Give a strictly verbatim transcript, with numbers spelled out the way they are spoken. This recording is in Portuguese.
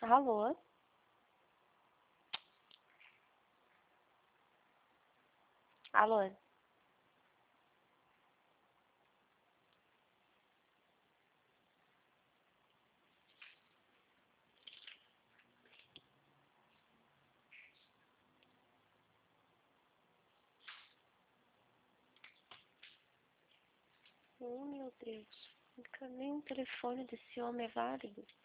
Alô? Alô? Oh, meu Deus. Nunca nem o telefone desse homem é válido.